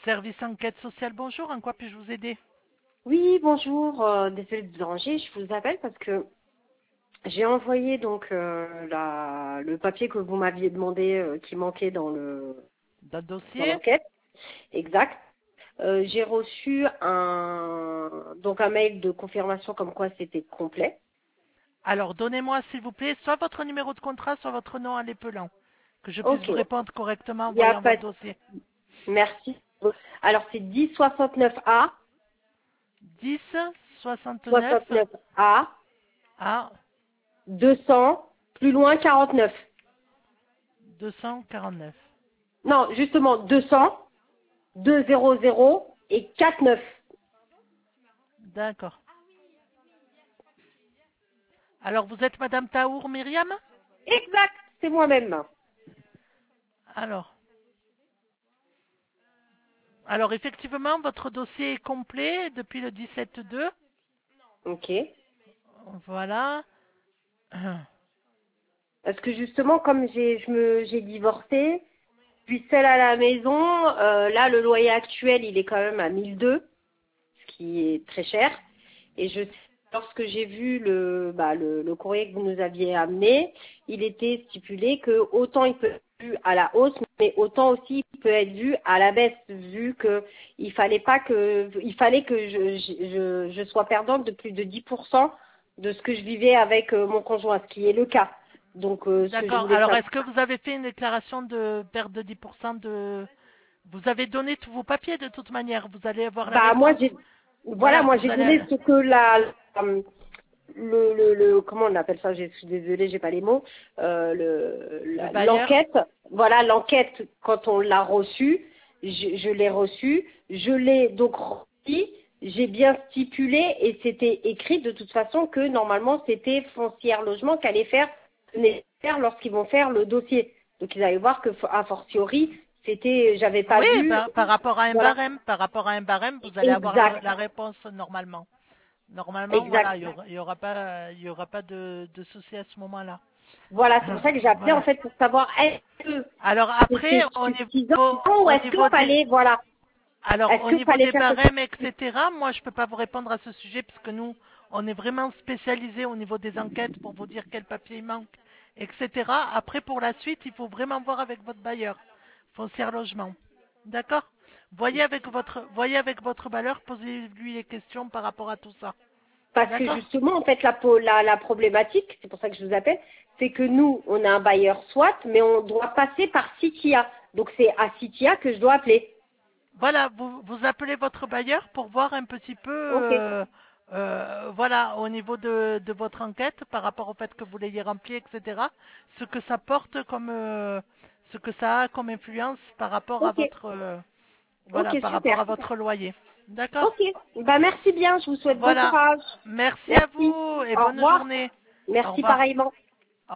Service enquête sociale, bonjour, en quoi puis-je vous aider? Oui, bonjour. Désolée de vous déranger. Je vous appelle parce que j'ai envoyé donc le papier que vous m'aviez demandé qui manquait Dans le dans dossier? l'enquête. Exact. J'ai reçu un mail de confirmation comme quoi c'était complet. Alors, donnez-moi, s'il vous plaît, soit votre numéro de contrat, soit votre nom à l'épelant, que je puisse Ok. vous répondre correctement en Il n'y a voyant pas votre de... dossier. Merci. Alors c'est 1069A, 10 69 69A, à 200, plus loin 49. 249. Non, justement 200, 200 et 49. D'accord. Alors, vous êtes Madame Taour Myriam? Exact, c'est moi-même. Alors, alors, effectivement, votre dossier est complet depuis le 17-2. Ok. Voilà. Parce que justement, comme j'ai divorcé, puis seule à la maison, là le loyer actuel il est quand même à 1002, ce qui est très cher. Et lorsque j'ai vu le courrier que vous nous aviez amené, il était stipulé que autant il peut être vu à la hausse, mais autant aussi il peut être vu à la baisse, vu que il fallait que je sois perdante de plus de 10% de ce que je vivais avec mon conjoint, ce qui est le cas. Donc ce que je D'accord. voulais Alors, savoir. est-ce que vous avez fait une déclaration de perte de 10% de... Vous avez donné tous vos papiers de toute manière. Vous allez avoir la Bah moi réponse. Voilà, moi vous j'ai allez... donné ce que comment on appelle ça, je suis désolée, j'ai pas les mots, Le bailleur. l'enquête, voilà, l'enquête, quand on l'a reçue, je l'ai reçue, je l'ai donc reçue, j'ai bien stipulé et c'était écrit de toute façon que normalement c'était Foncière Logement qui allait faire le nécessaire lorsqu'ils vont faire le dossier. Donc ils allaient voir que a fortiori, j'avais pas Oui, vu, par rapport à un voilà, barème. Par rapport à un barème, vous allez avoir exact, la réponse normalement. Normalement, voilà, exact. il y aura pas de souci à ce moment-là. Voilà, c'est pour ça que j'ai appelé en Voilà. fait pour savoir est-ce que Alors après, c'était suffisant ou au est-ce niveau qu'il des, fallait, voilà, alors est-ce au qu'il niveau fallait des faire quelque barèmes, chose. etc., moi je peux pas vous répondre à ce sujet puisque nous, on est vraiment spécialisé au niveau des enquêtes pour vous dire quel papier il manque, etc. Après, pour la suite, il faut vraiment voir avec votre bailleur, foncière logement. D'accord? Voyez avec votre bailleur, posez-lui les questions par rapport à tout ça. Parce que D'accord? justement, en fait, la problématique, c'est pour ça que je vous appelle, c'est que nous, on a un bailleur SWAT, mais on doit passer par Citia. Donc c'est à Citia que je dois appeler. Voilà, vous appelez votre bailleur pour voir un petit peu, Ok, voilà, au niveau de votre enquête, par rapport au fait que vous l'ayez rempli, etc., ce que ça porte comme, ce que ça a comme influence par rapport à ok, votre, voilà, ok, par rapport super. à votre loyer. D'accord? Ok, bah merci bien, je vous souhaite bon Voilà. courage. Merci à Merci, vous et au bonne revoir. journée. Au Merci revoir. pareillement.